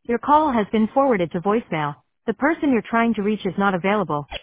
Your call has been forwarded to voicemail. The person you're trying to reach is not available.